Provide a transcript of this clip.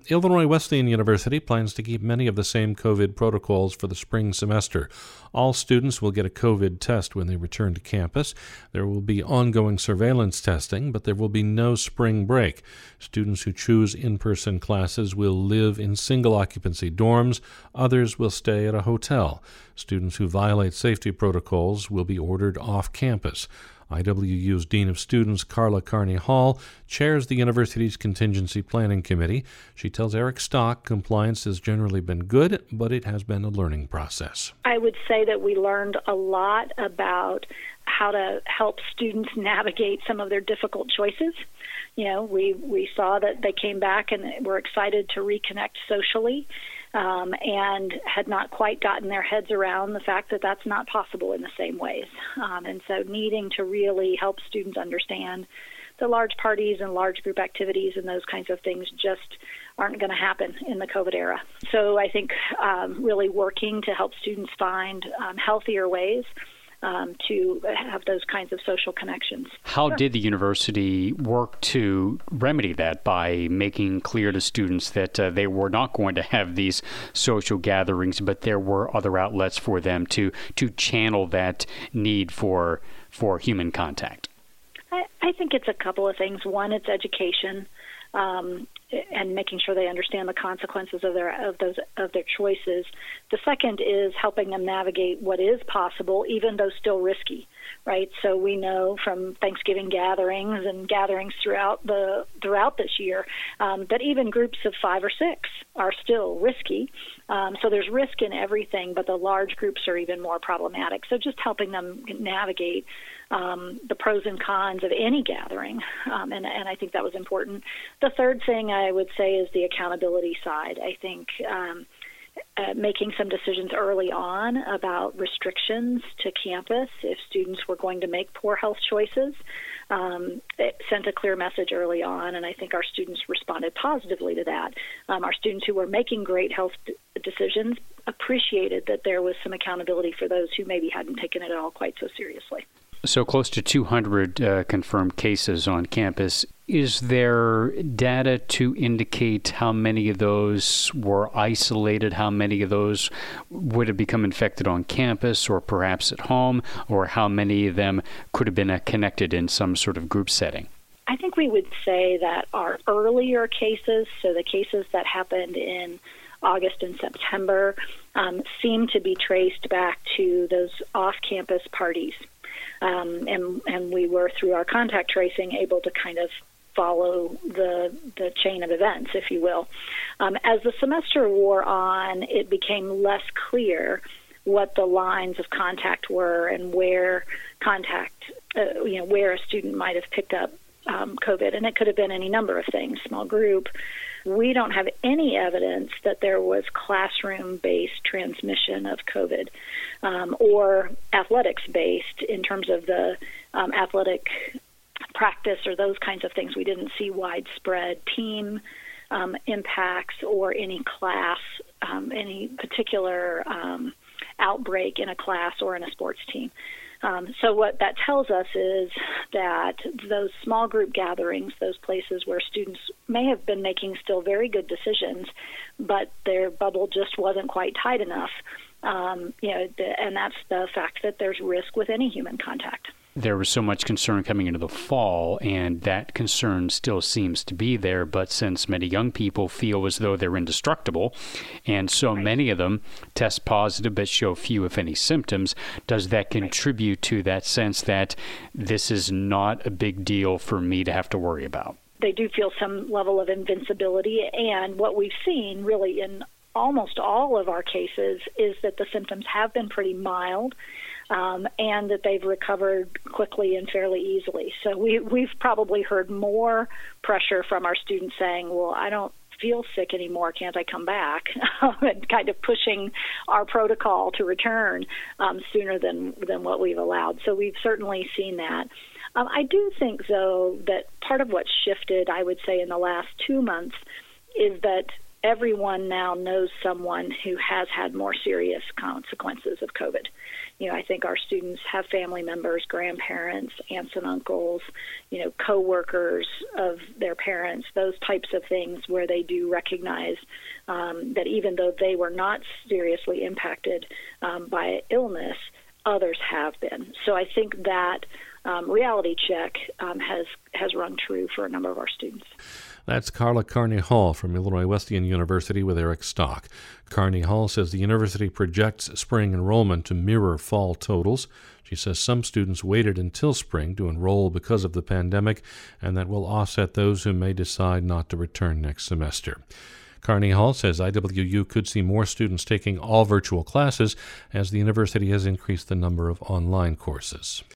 Illinois Wesleyan University plans to keep many of the same COVID protocols for the spring semester. All students will get a COVID test when they return to campus. There will be ongoing surveillance testing, but there will be no spring break. Students who choose in-person classes will live in single-occupancy dorms. Others will stay at a hotel. Students who violate safety protocols will be ordered off campus. IWU's Dean of Students, Carla Carney Hall, chairs the university's Contingency Planning Committee. She tells Eric Stock compliance has generally been good, but it has been a learning process. I would say that we learned a lot about how to help students navigate some of their difficult choices. You know, we saw that they came back and were excited to reconnect socially. And had not quite gotten their heads around the fact that that's not possible in the same ways. And so needing to really help students understand the large parties and large group activities and those kinds of things just aren't going to happen in the COVID era. So I think really working to help students find healthier ways to have those kinds of social connections. How did the university work to remedy that by making clear to students that they were not going to have these social gatherings, but there were other outlets for them to channel that need for human contact? I think it's a couple of things. One, it's education. And making sure they understand the consequences of their choices. The second is helping them navigate what is possible, even though still risky, right? So we know from Thanksgiving gatherings and gatherings throughout this year that even groups of 5 or 6 are still risky. So there's risk in everything, but the large groups are even more problematic. So just helping them navigate the pros and cons of any gathering, and I think that was important. The third thing I would say is the accountability side. I think making some decisions early on about restrictions to campus if students were going to make poor health choices. It sent a clear message early on, and I think our students responded positively to that. Our students who were making great health decisions appreciated that there was some accountability for those who maybe hadn't taken it at all quite so seriously. So close to 200 confirmed cases on campus. Is there data to indicate how many of those were isolated, how many of those would have become infected on campus or perhaps at home, or how many of them could have been connected in some sort of group setting? I think we would say that our earlier cases, so the cases that happened in August and September, seem to be traced back to those off-campus parties. And we were, through our contact tracing, able to kind of follow the chain of events, if you will. As the semester wore on, it became less clear what the lines of contact were and where where a student might have picked up COVID. And it could have been any number of things, small group. We don't have any evidence that there was classroom-based transmission of COVID or athletics-based in terms of the athletic practice or those kinds of things. We didn't see widespread team impacts or any class, any particular outbreak in a class or in a sports team. So what that tells us is that those small group gatherings, those places where students may have been making still very good decisions, but their bubble just wasn't quite tight enough, and that's the fact that there's risk with any human contact. There was so much concern coming into the fall, and that concern still seems to be there. But since many young people feel as though they're indestructible, and so many of them test positive but show few, if any, symptoms, does that contribute to that sense that this is not a big deal for me to have to worry about? They do feel some level of invincibility, and what we've seen really in almost all of our cases is that the symptoms have been pretty mild. And that they've recovered quickly and fairly easily. So we've probably heard more pressure from our students saying, well, I don't feel sick anymore, can't I come back? And kind of pushing our protocol to return sooner than what we've allowed. So we've certainly seen that. I do think, though, that part of what's shifted, I would say, in the last 2 months is that everyone now knows someone who has had more serious consequences of COVID. I think our students have family members, grandparents, aunts and uncles, coworkers of their parents, those types of things where they do recognize that even though they were not seriously impacted by illness, others have been. So I think that reality check has rung true for a number of our students. That's Carla Carney-Hall from Illinois Wesleyan University with Eric Stock. Carney-Hall says the university projects spring enrollment to mirror fall totals. She says some students waited until spring to enroll because of the pandemic, and that will offset those who may decide not to return next semester. Carney-Hall says IWU could see more students taking all virtual classes as the university has increased the number of online courses.